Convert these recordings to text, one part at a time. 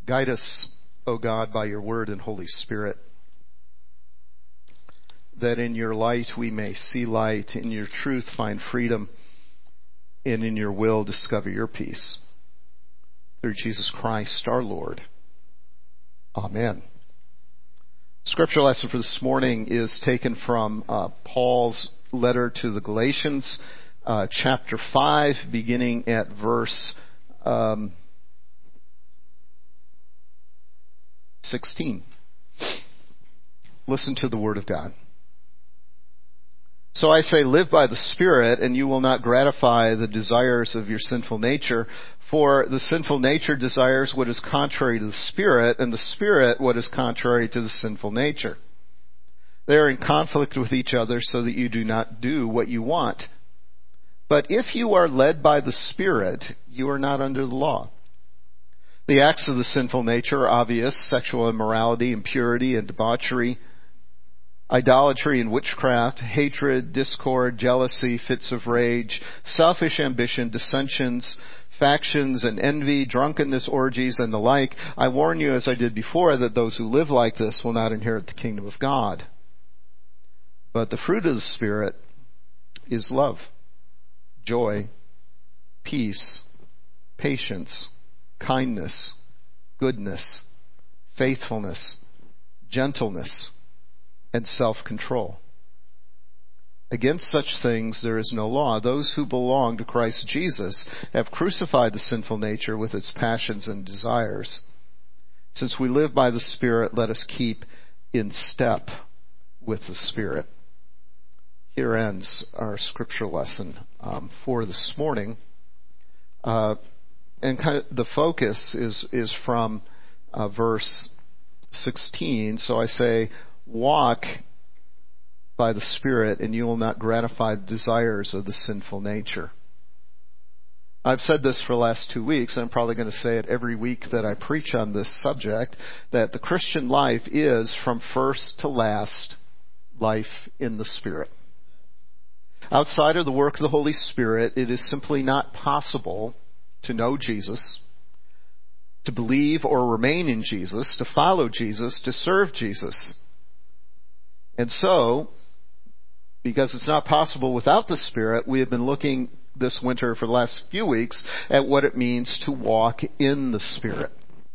Guide us, O God, by your word and Holy Spirit, that in your light we may see light, in your truth find freedom, and in your will discover your peace. Through Jesus Christ our Lord. Amen. Scripture lesson for this morning is taken from Paul's letter to the Galatians, chapter 5, beginning at verse 16. Listen to the word of God. So I say, live by the Spirit, and you will not gratify the desires of your sinful nature. For the sinful nature desires what is contrary to the Spirit, and the Spirit what is contrary to the sinful nature. They are in conflict with each other, so that you do not do what you want. But if you are led by the Spirit, you are not under the law. The acts of the sinful nature are obvious: sexual immorality, impurity, and debauchery, idolatry and witchcraft, hatred, discord, jealousy, fits of rage, selfish ambition, dissensions, factions and envy, drunkenness, orgies, and the like. I warn you, as I did before, that those who live like this will not inherit the kingdom of God. But the fruit of the Spirit is love, joy, peace, patience, kindness, goodness, faithfulness, gentleness, and self-control. Against such things there is no law. Those who belong to Christ Jesus have crucified the sinful nature with its passions and desires. Since we live by the Spirit, let us keep in step with the Spirit. Here ends our scripture lesson for this morning. And kind of the focus is from verse 16. So I say, walk by the Spirit, and you will not gratify the desires of the sinful nature. I've said this for the last 2 weeks, and I'm probably going to say it every week that I preach on this subject, that the Christian life is, from first to last, life in the Spirit. Outside of the work of the Holy Spirit, it is simply not possible to know Jesus, to believe or remain in Jesus, to follow Jesus, to serve Jesus. And so, because it's not possible without the Spirit, we have been looking this winter for the last few weeks at what it means to walk in the Spirit.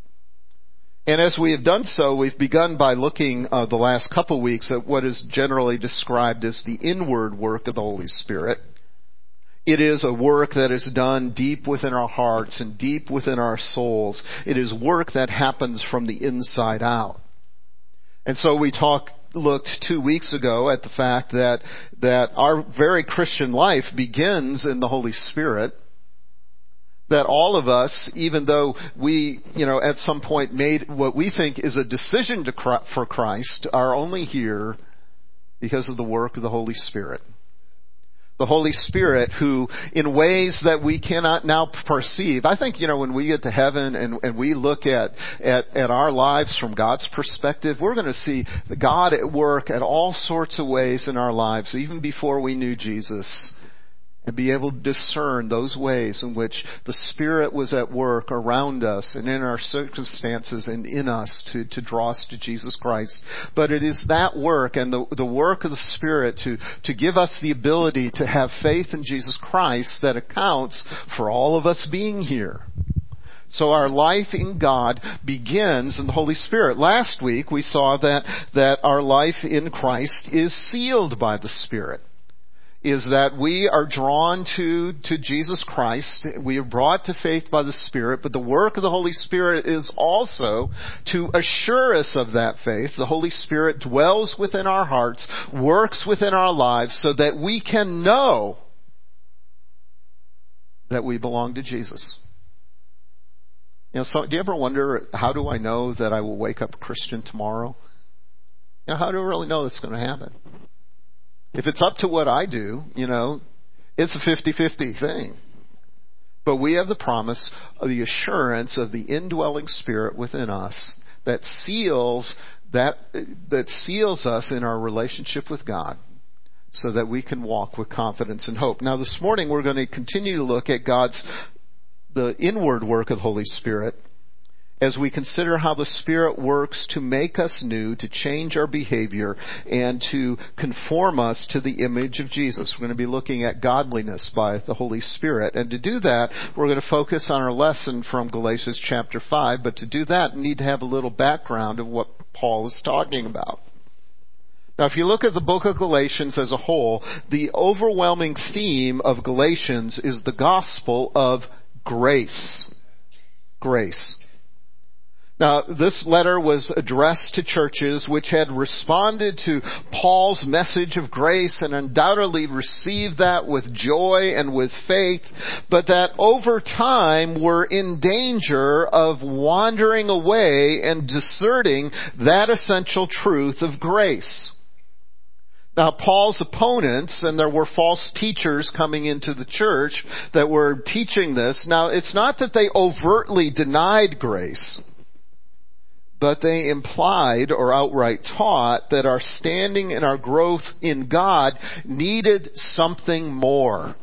And as we have done so, we've begun by looking the last couple weeks at what is generally described as the inward work of the Holy Spirit. It is a work that is done deep within our hearts and deep within our souls. It is work that happens from the inside out. And so we looked 2 weeks ago at the fact that our very Christian life begins in the Holy Spirit. That all of us, even though we, at some point made what we think is a decision for Christ, are only here because of the work of the Holy Spirit. The Holy Spirit, who, in ways that we cannot now perceive. I think, when we get to heaven and we look at our lives from God's perspective, we're going to see God at work at all sorts of ways in our lives, even before we knew Jesus, and be able to discern those ways in which the Spirit was at work around us and in our circumstances and in us to draw us to Jesus Christ. But it is that work and the work of the Spirit to give us the ability to have faith in Jesus Christ that accounts for all of us being here. So our life in God begins in the Holy Spirit. Last week we saw that our life in Christ is sealed by the Spirit. Is that we are drawn to Jesus Christ. We are brought to faith by the Spirit, but the work of the Holy Spirit is also to assure us of that faith. The Holy Spirit dwells within our hearts, works within our lives, so that we can know that we belong to Jesus. So do you ever wonder, how do I know that I will wake up a Christian tomorrow? How do I really know that's going to happen? If it's up to what I do, it's a 50-50 thing. But we have the promise of the assurance of the indwelling Spirit within us that seals us in our relationship with God, so that we can walk with confidence and hope. Now this morning we're going to continue to look at the inward work of the Holy Spirit. as we consider how the Spirit works to make us new, to change our behavior, and to conform us to the image of Jesus. We're going to be looking at godliness by the Holy Spirit. And to do that, we're going to focus on our lesson from Galatians chapter 5. But to do that, we need to have a little background of what Paul is talking about. Now, if you look at the book of Galatians as a whole, the overwhelming theme of Galatians is the gospel of grace. Grace. Now, this letter was addressed to churches which had responded to Paul's message of grace and undoubtedly received that with joy and with faith, but that over time were in danger of wandering away and deserting that essential truth of grace. Now, Paul's opponents, and there were false teachers coming into the church that were teaching this. Now, it's not that they overtly denied grace, but they implied or outright taught that our standing and our growth in God needed something more.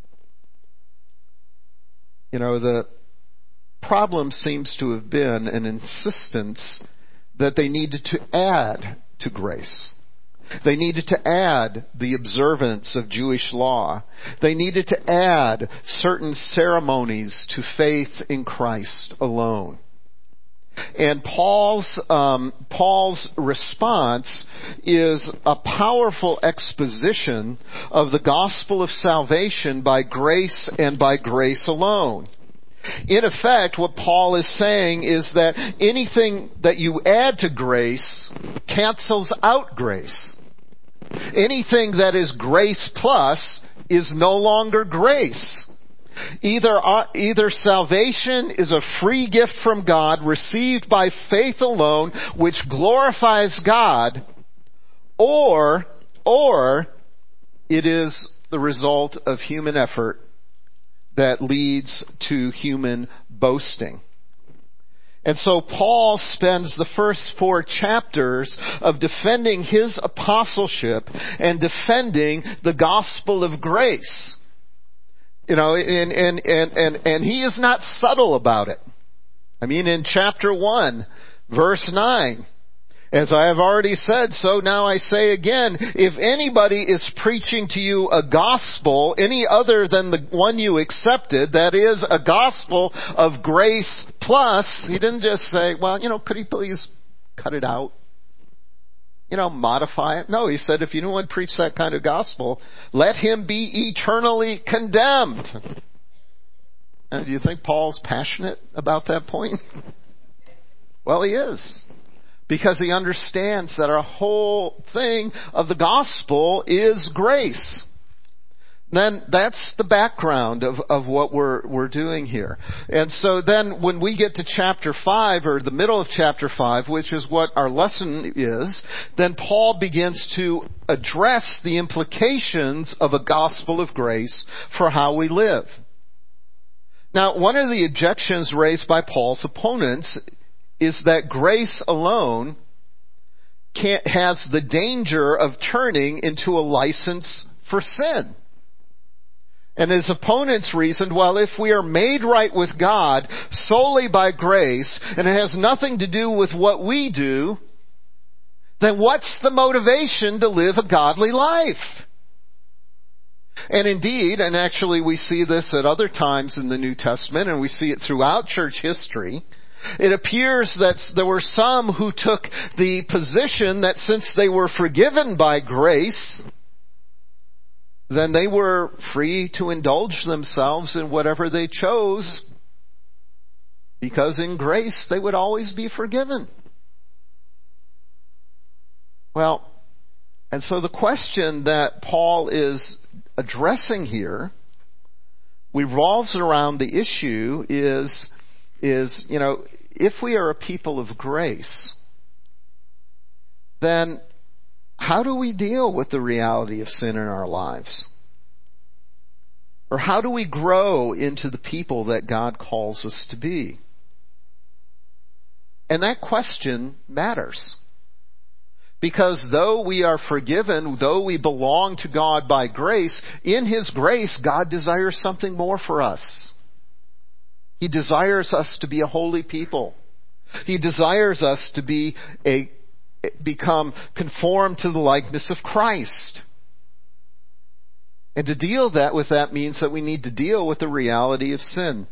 You know, the problem seems to have been an insistence that they needed to add to grace. They needed to add the observance of Jewish law. They needed to add certain ceremonies to faith in Christ alone. And Paul's response is a powerful exposition of the gospel of salvation by grace and by grace alone. In effect, what Paul is saying is that anything that you add to grace cancels out grace. Anything that is grace plus is no longer grace. Either salvation is a free gift from God received by faith alone, which glorifies God, or it is the result of human effort that leads to human boasting. And so Paul spends the first 4 chapters of defending his apostleship and defending the gospel of grace. You know, and he is not subtle about it. I mean, in chapter 1, verse 9, as I have already said, so now I say again, if anybody is preaching to you a gospel, any other than the one you accepted, that is a gospel of grace plus, he didn't just say, well, you know, could he please cut it out? You know, modify it. No, he said, if anyone preach that kind of gospel, let him be eternally condemned. And do you think Paul's passionate about that point? Well, he is. Because he understands that our whole thing of the gospel is grace. Then that's the background of what we're doing here. And so then when we get to chapter 5, or the middle of chapter 5, which is what our lesson is, then Paul begins to address the implications of a gospel of grace for how we live. Now, one of the objections raised by Paul's opponents is that grace alone has the danger of turning into a license for sin. And his opponents reasoned, well, if we are made right with God solely by grace, and it has nothing to do with what we do, then what's the motivation to live a godly life? And indeed, and actually we see this at other times in the New Testament, and we see it throughout church history, it appears that there were some who took the position that since they were forgiven by grace, then they were free to indulge themselves in whatever they chose, because in grace they would always be forgiven. Well, and so the question that Paul is addressing here revolves around the issue is, you know, if we are a people of grace, then how do we deal with the reality of sin in our lives? Or how do we grow into the people that God calls us to be? And that question matters. Because though we are forgiven, though we belong to God by grace, in His grace, God desires something more for us. He desires us to be a holy people. He desires us to become conformed to the likeness of Christ. And to deal with that means that we need to deal with the reality of sin.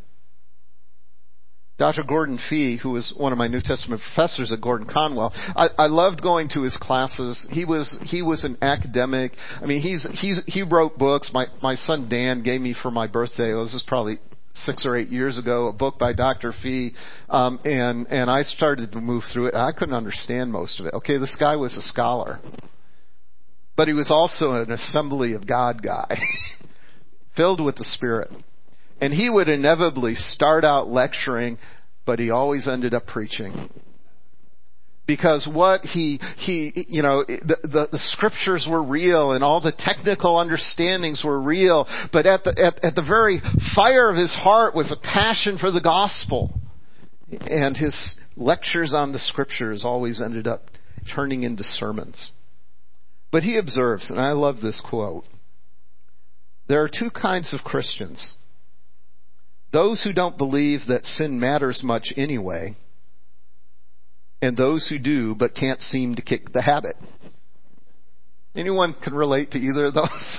Dr. Gordon Fee, who was one of my New Testament professors at Gordon Conwell, I loved going to his classes. He was an academic. I mean, he wrote books. My son Dan gave me for my birthday. This is probably 6 or 8 years ago, a book by Dr. Fee, and I started to move through it. I couldn't understand most of it. Okay, this guy was a scholar, but he was also an Assembly of God guy, filled with the Spirit. And he would inevitably start out lecturing, but he always ended up preaching. Because what the scriptures were real and all the technical understandings were real, but at the very fire of his heart was a passion for the gospel. And his lectures on the scriptures always ended up turning into sermons. But he observes, and I love this quote, there are two kinds of Christians. Those who don't believe that sin matters much anyway, and those who do but can't seem to kick the habit. Anyone can relate to either of those?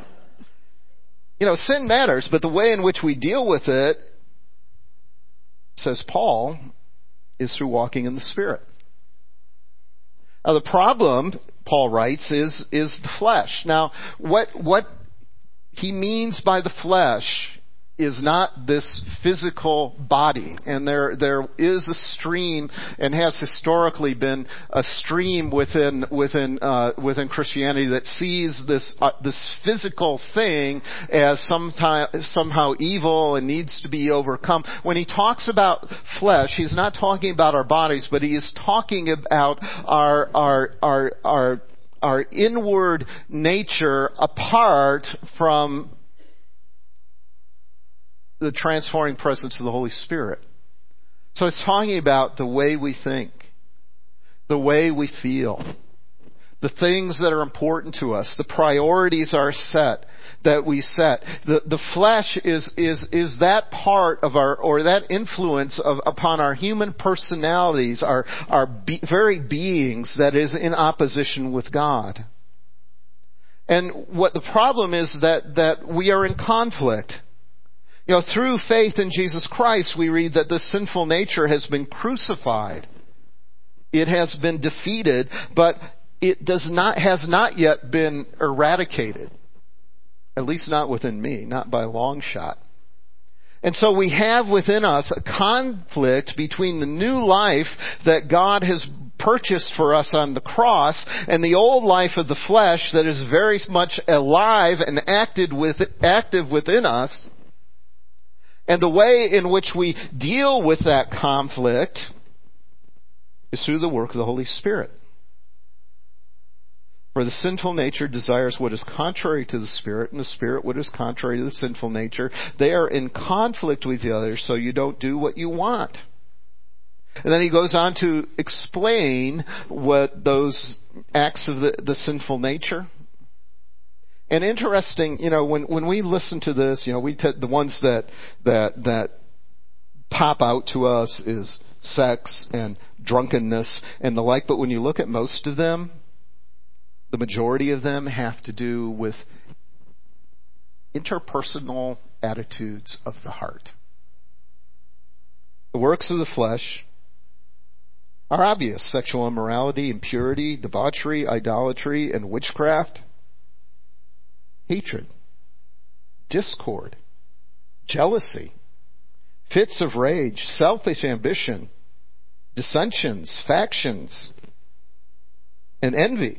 Sin matters, but the way in which we deal with it, says Paul, is through walking in the Spirit. Now the problem, Paul writes, is the flesh. Now, what he means by the flesh is not this physical body. And there is a stream, and has historically been a stream within Christianity that sees this physical thing as somehow evil and needs to be overcome. When he talks about flesh, he's not talking about our bodies, but he is talking about our inward nature apart from the transforming presence of the Holy Spirit. So it's talking about the way we think, the way we feel, the things that are important to us, the priorities that we set. The flesh is that part of that influence upon our human personalities, our very beings that is in opposition with God. And what the problem is that we are in conflict. Through faith in Jesus Christ, we read that the sinful nature has been crucified. It has been defeated, but it has not yet been eradicated. At least not within me, not by a long shot. And so we have within us a conflict between the new life that God has purchased for us on the cross and the old life of the flesh that is very much alive and active within us. And the way in which we deal with that conflict is through the work of the Holy Spirit. For the sinful nature desires what is contrary to the Spirit, and the Spirit what is contrary to the sinful nature. They are in conflict with the other, so you don't do what you want. And then he goes on to explain what those acts of the sinful nature. And interesting, when we listen to this, the ones that pop out to us is sex and drunkenness and the like. But when you look at most of them, the majority of them have to do with interpersonal attitudes of the heart. The works of the flesh are obvious: sexual immorality, impurity, debauchery, idolatry, and witchcraft. Hatred, discord, jealousy, fits of rage, selfish ambition, dissensions, factions, and envy.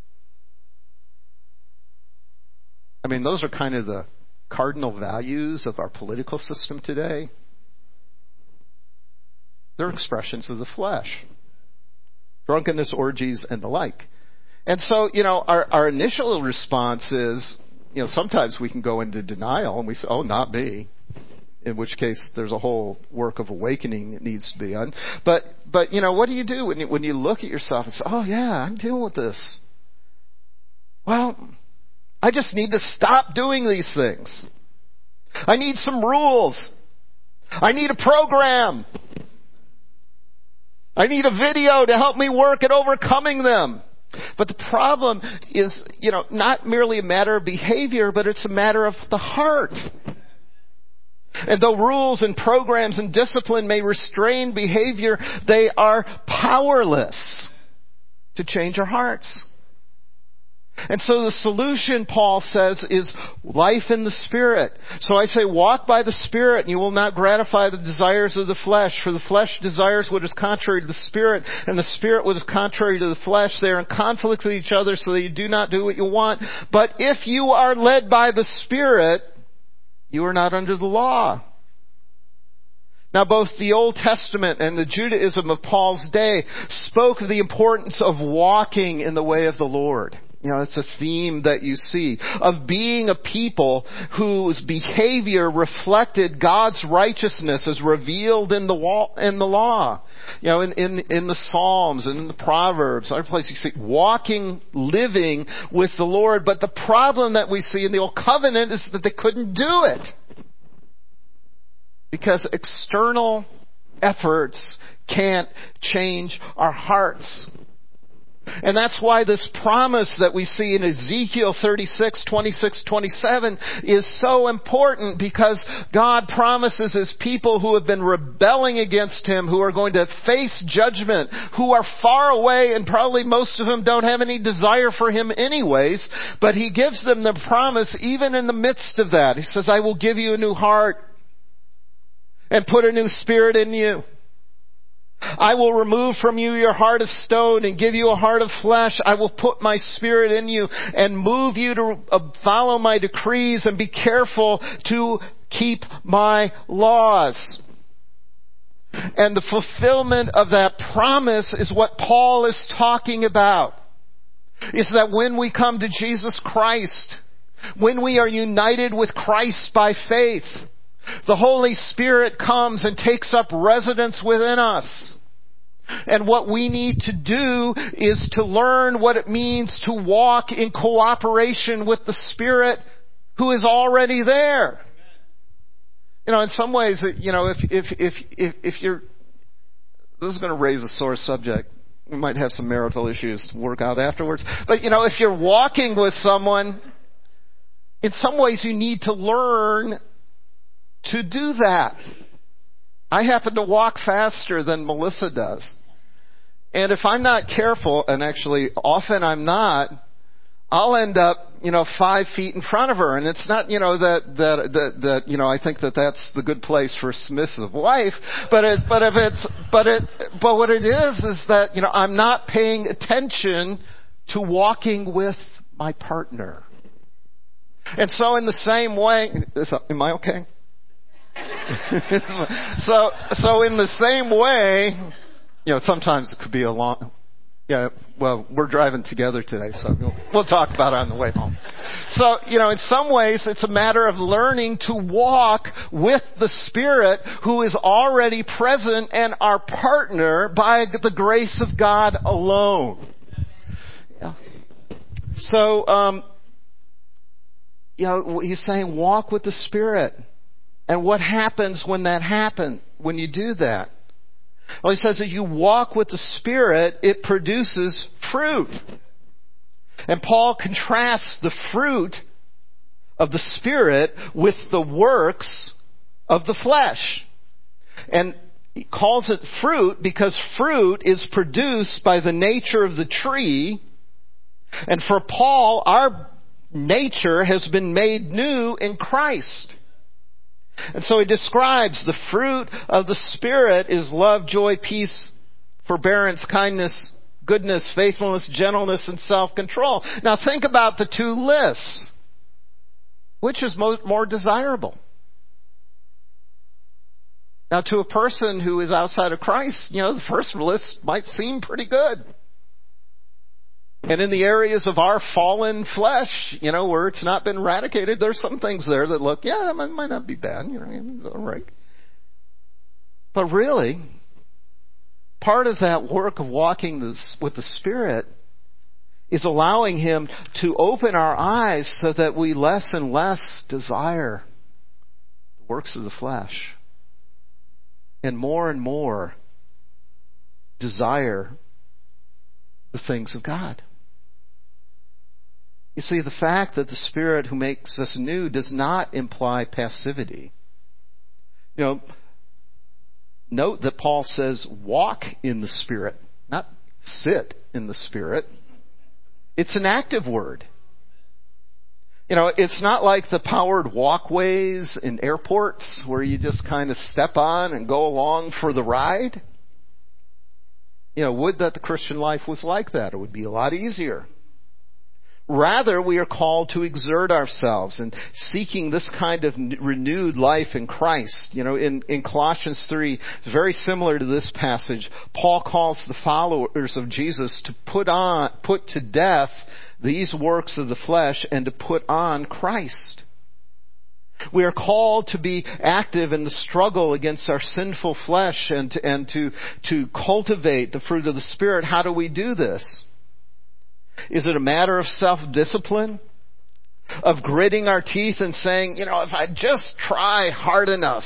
I mean, those are kind of the cardinal values of our political system today. They're expressions of the flesh. Drunkenness, orgies, and the like. And so, our initial response is, sometimes we can go into denial and we say, oh, not me. In which case, there's a whole work of awakening that needs to be done. But what do you do when you look at yourself and say, oh yeah, I'm dealing with this? Well, I just need to stop doing these things. I need some rules. I need a program. I need a video to help me work at overcoming them. But the problem is, not merely a matter of behavior, but it's a matter of the heart. And though rules and programs and discipline may restrain behavior, they are powerless to change our hearts. And so the solution, Paul says, is life in the Spirit. So I say, walk by the Spirit, and you will not gratify the desires of the flesh. For the flesh desires what is contrary to the Spirit, and the Spirit what is contrary to the flesh. They are in conflict with each other, so that you do not do what you want. But if you are led by the Spirit, you are not under the law. Now, both the Old Testament and the Judaism of Paul's day spoke of the importance of walking in the way of the Lord. It's a theme that you see of being a people whose behavior reflected God's righteousness as revealed in the law. In the Psalms and in the Proverbs, other places you see walking, living with the Lord. But the problem that we see in the Old Covenant is that they couldn't do it because external efforts can't change our hearts. And that's why this promise that we see in Ezekiel 36, 26, 27 is so important, because God promises His people who have been rebelling against Him, who are going to face judgment, who are far away, and probably most of them don't have any desire for Him anyways, but He gives them the promise even in the midst of that. He says, I will give you a new heart and put a new spirit in you. I will remove from you your heart of stone and give you a heart of flesh. I will put my spirit in you and move you to follow my decrees and be careful to keep my laws. And the fulfillment of that promise is what Paul is talking about. Is that when we come to Jesus Christ, when we are united with Christ by faith, the Holy Spirit comes and takes up residence within us. And what we need to do is to learn what it means to walk in cooperation with the Spirit who is already there. In some ways, if you're, this is going to raise a sore subject. We might have some marital issues to work out afterwards. But if you're walking with someone, in some ways you need to learn to do that. I happen to walk faster than Melissa does. And if I'm not careful, and actually often I'm not, I'll end up, 5 feet in front of her. And it's not, that I think that that's the good place for a submissive wife. But what it is that, I'm not paying attention to walking with my partner. And so in the same way, am I okay? So in the same way, sometimes it could be a long, we're driving together today, so we'll talk about it on the way home. So, in some ways, it's a matter of learning to walk with the Spirit who is already present and our partner by the grace of God alone. Yeah. So, he's saying walk with the Spirit. And what happens when that happens, when you do that? Well, he says that you walk with the Spirit, it produces fruit. And Paul contrasts the fruit of the Spirit with the works of the flesh. And he calls it fruit because fruit is produced by the nature of the tree. And for Paul, our nature has been made new in Christ. And so he describes the fruit of the Spirit is love, joy, peace, forbearance, kindness, goodness, faithfulness, gentleness, and self-control. Now think about the two lists. Which is more desirable? Now to a person who is outside of Christ, the first list might seem pretty good. And in the areas of our fallen flesh, where it's not been eradicated, there's some things there that look, that might not be bad, all right. But really, part of that work of walking with the Spirit is allowing Him to open our eyes so that we less and less desire the works of the flesh. And more desire the things of God. You see, the fact that the Spirit who makes us new does not imply passivity. Note that Paul says walk in the Spirit, not sit in the Spirit. It's an active word. It's not like the powered walkways in airports where you just kind of step on and go along for the ride. Would that the Christian life was like that. It would be a lot easier. Rather, we are called to exert ourselves in seeking this kind of renewed life in Christ. In Colossians 3, it's very similar to this passage. Paul calls the followers of Jesus to put to death these works of the flesh and to put on Christ. We are called to be active in the struggle against our sinful flesh and to cultivate the fruit of the Spirit. How do we do this? Is it a matter of self-discipline? Of gritting our teeth and saying, if I just try hard enough.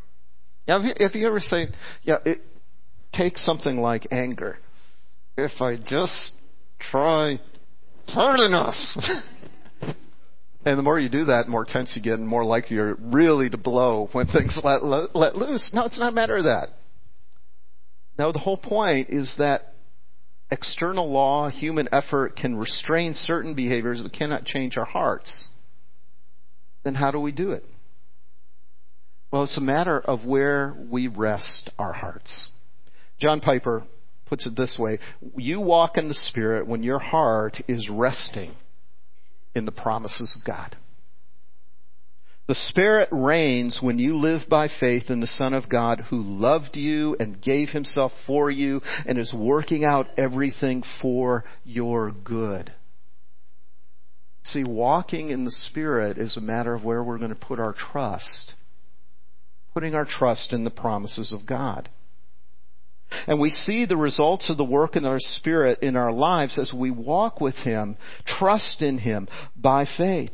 If you ever say, take something like anger. If I just try hard enough. And the more you do that, the more tense you get and more likely you're really to blow when things let loose. No, it's not a matter of that. No, the whole point is that external law, human effort can restrain certain behaviors but cannot change our hearts. Then how do we do it? Well, it's a matter of where we rest our hearts. John Piper puts it this way: you walk in the Spirit when your heart is resting in the promises of God. The Spirit reigns when you live by faith in the Son of God who loved you and gave Himself for you and is working out everything for your good. See, walking in the Spirit is a matter of where we're going to put our trust. Putting our trust in the promises of God. And we see the results of the work in our Spirit in our lives as we walk with Him, trust in Him by faith.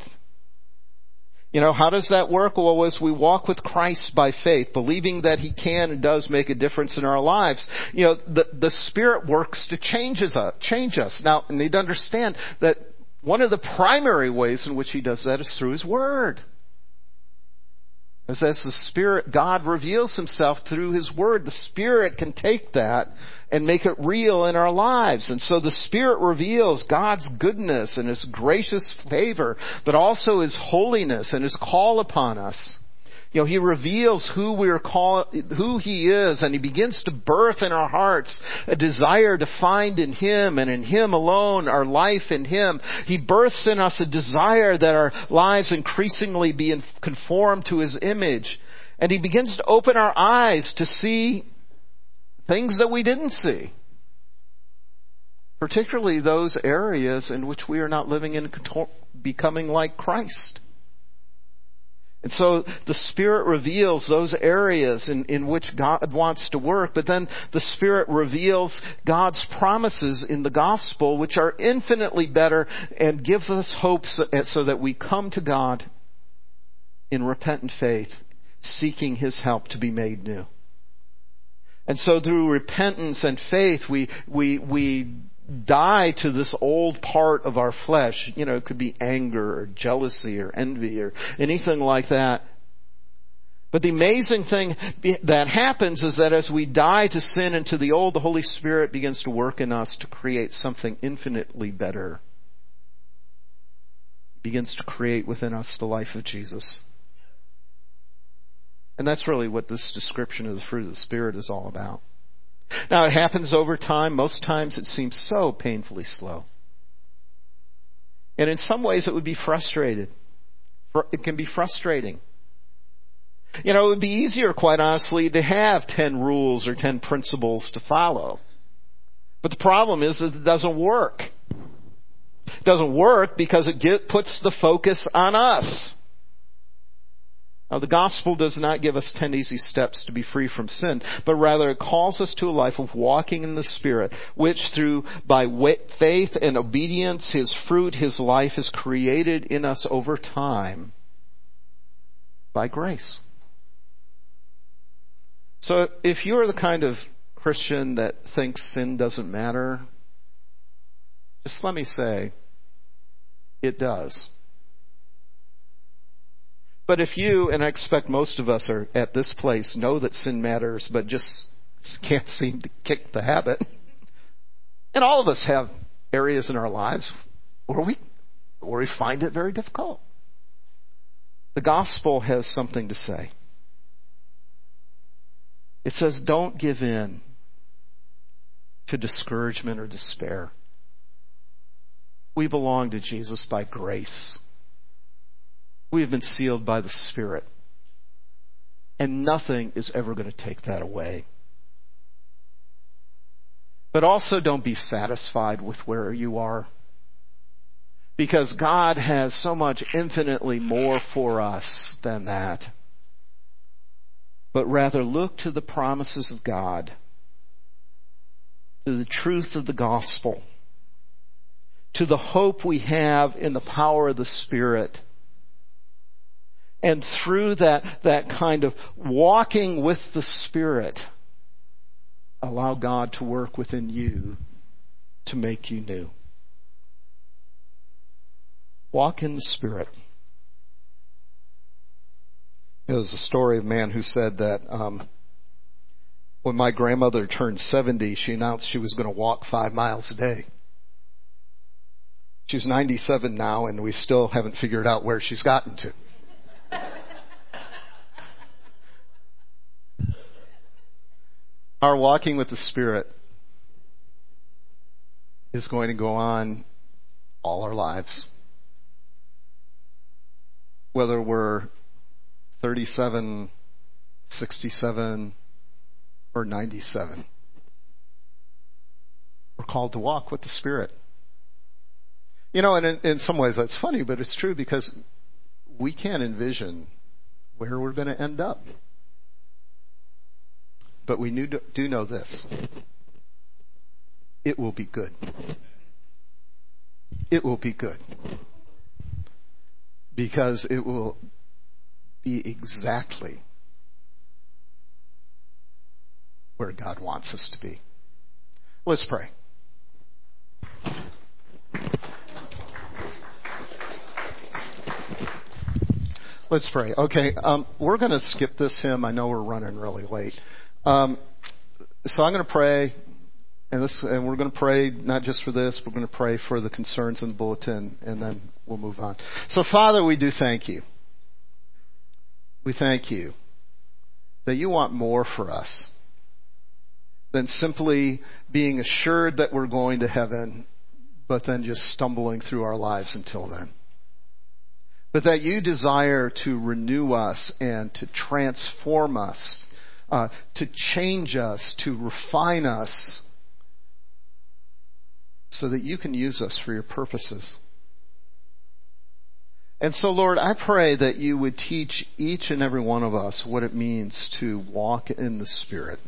How does that work? Well, as we walk with Christ by faith, believing that He can and does make a difference in our lives, the Spirit works to change us. Now, you need to understand that one of the primary ways in which He does that is through His Word. As the Spirit, God reveals Himself through His Word, the Spirit can take that and make it real in our lives. And so the Spirit reveals God's goodness and His gracious favor, but also His holiness and His call upon us. He reveals who He is, and He begins to birth in our hearts a desire to find in Him and in Him alone our life in Him. He births in us a desire that our lives increasingly be conformed to His image. And He begins to open our eyes to see things that we didn't see. Particularly those areas in which we are not living in becoming like Christ. And so the Spirit reveals those areas in which God wants to work, but then the Spirit reveals God's promises in the gospel, which are infinitely better and give us hope so that we come to God in repentant faith, seeking His help to be made new. And so through repentance and faith, we die to this old part of our flesh. It could be anger or jealousy or envy or anything like that. But the amazing thing that happens is that as we die to sin and to the old, the Holy Spirit begins to work in us to create something infinitely better. He begins to create within us the life of Jesus. And that's really what this description of the fruit of the Spirit is all about. Now, it happens over time. Most times it seems so painfully slow. And in some ways it would be frustrated. It can be frustrating. It would be easier, quite honestly, to have 10 rules or 10 principles to follow. But the problem is that it doesn't work. It doesn't work because it puts the focus on us. Now, the gospel does not give us 10 easy steps to be free from sin, but rather it calls us to a life of walking in the Spirit, which by faith and obedience, His fruit, His life is created in us over time by grace. So if you're the kind of Christian that thinks sin doesn't matter, just let me say, it does. But if you, and I expect most of us are at this place, know that sin matters, but just can't seem to kick the habit, and all of us have areas in our lives where we find it very difficult, the gospel has something to say. It says, don't give in to discouragement or despair. We belong to Jesus by grace. We have been sealed by the Spirit. And nothing is ever going to take that away. But also don't be satisfied with where you are. Because God has so much infinitely more for us than that. But rather look to the promises of God, to the truth of the gospel, to the hope we have in the power of the Spirit. And through that kind of walking with the Spirit, allow God to work within you to make you new. Walk in the Spirit. It was a story of a man who said that when my grandmother turned 70, she announced she was going to walk 5 miles a day. She's 97 now, and we still haven't figured out where she's gotten to. Our walking with the Spirit is going to go on all our lives. Whether we're 37, 67, or 97. We're called to walk with the Spirit. You know, and in some ways that's funny, but it's true because we can't envision where we're going to end up. But we do know this. It will be good. It will be good. Because it will be exactly where God wants us to be. Let's pray. Let's pray. Okay, we're going to skip this hymn. I know we're running really late. So I'm going to pray, and we're going to pray not just for this, but we're going to pray for the concerns in the bulletin, and then we'll move on. So, Father, we do thank you. We thank you that you want more for us than simply being assured that we're going to heaven, but then just stumbling through our lives until then. But that you desire to renew us and to transform us, to change us, to refine us, so that you can use us for your purposes. And so, Lord, I pray that you would teach each and every one of us what it means to walk in the Spirit.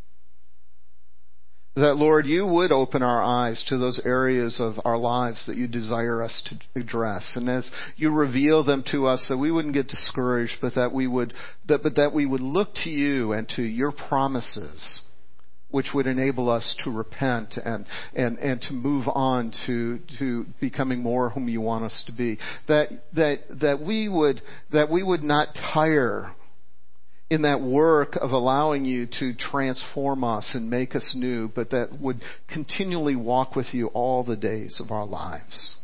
That, Lord, you would open our eyes to those areas of our lives that you desire us to address. And as you reveal them to us, that we wouldn't get discouraged, but that we would look to you and to your promises, which would enable us to repent and to move on to becoming more whom you want us to be. That we would not tire in that work of allowing you to transform us and make us new, but that would continually walk with you all the days of our lives.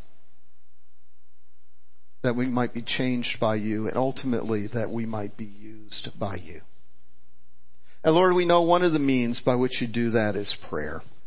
That we might be changed by you, and ultimately that we might be used by you. And Lord, we know one of the means by which you do that is prayer.